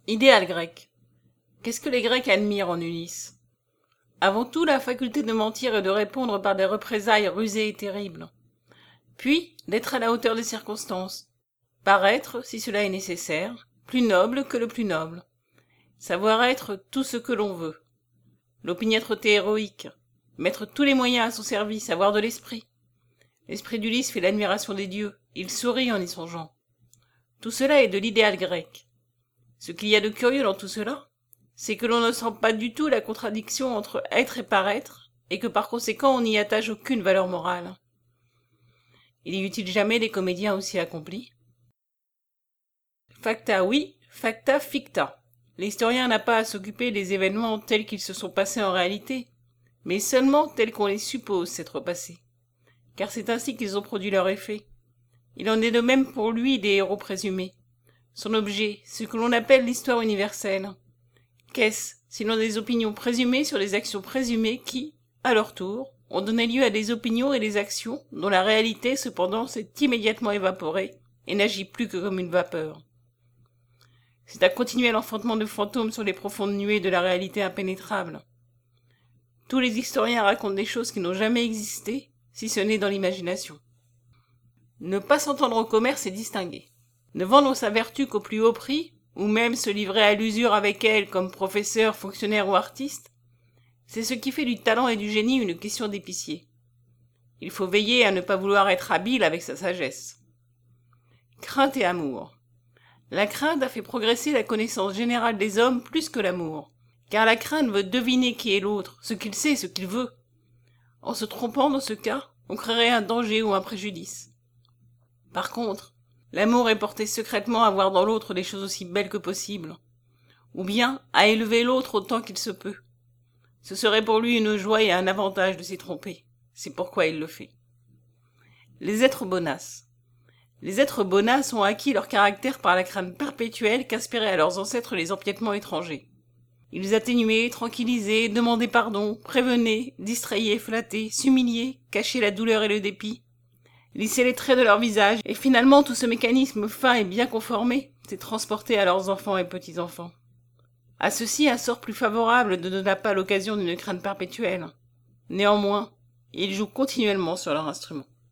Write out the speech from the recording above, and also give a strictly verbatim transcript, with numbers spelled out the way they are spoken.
Idéal grec. Qu'est-ce que les Grecs admirent en Ulysse? Avant tout, la faculté de mentir et de répondre par des représailles rusées et terribles. Puis, d'être à la hauteur des circonstances. Paraître, si cela est nécessaire, plus noble que le plus noble. Savoir être tout ce que l'on veut. L'opiniâtreté héroïque. Mettre tous les moyens à son service, avoir de l'esprit. L'esprit d'Ulysse fait l'admiration des dieux. Il sourit en y songeant. Tout cela est de l'idéal grec. Ce qu'il y a de curieux dans tout cela, c'est que l'on ne sent pas du tout la contradiction entre être et paraître, et que par conséquent on n'y attache aucune valeur morale. Il y eut-il jamais des comédiens aussi accomplis? Facta oui, facta ficta. L'historien n'a pas à s'occuper des événements tels qu'ils se sont passés en réalité, mais seulement tels qu'on les suppose s'être passés. Car c'est ainsi qu'ils ont produit leur effet. Il en est de même pour lui des héros présumés. Son objet, ce que l'on appelle l'histoire universelle. Qu'est-ce, sinon des opinions présumées sur des actions présumées qui, à leur tour, ont donné lieu à des opinions et des actions dont la réalité, cependant, s'est immédiatement évaporée et n'agit plus que comme une vapeur. C'est un continuel enfantement de fantômes sur les profondes nuées de la réalité impénétrable. Tous les historiens racontent des choses qui n'ont jamais existé, si ce n'est dans l'imagination. Ne pas s'entendre au commerce est distinguer. Ne vendre sa vertu qu'au plus haut prix, ou même se livrer à l'usure avec elle comme professeur, fonctionnaire ou artiste, c'est ce qui fait du talent et du génie une question d'épicier. Il faut veiller à ne pas vouloir être habile avec sa sagesse. Crainte et amour. La crainte a fait progresser la connaissance générale des hommes plus que l'amour, car la crainte veut deviner qui est l'autre, ce qu'il sait, ce qu'il veut. En se trompant dans ce cas, on créerait un danger ou un préjudice. Par contre, l'amour est porté secrètement à voir dans l'autre des choses aussi belles que possible, ou bien à élever l'autre autant qu'il se peut. Ce serait pour lui une joie et un avantage de s'y tromper. C'est pourquoi il le fait. Les êtres bonasses. Les êtres bonasses ont acquis leur caractère par la crainte perpétuelle qu'inspiraient à leurs ancêtres les empiètements étrangers. Ils atténuaient, tranquillisaient, demandaient pardon, prévenaient, distrayaient, flattaient, s'humiliaient, cachaient la douleur et le dépit, lissaient les traits de leur visage, et finalement tout ce mécanisme fin et bien conformé s'est transporté à leurs enfants et petits-enfants. À ceux-ci, un sort plus favorable ne donna pas l'occasion d'une crainte perpétuelle. Néanmoins, ils jouent continuellement sur leur instrument.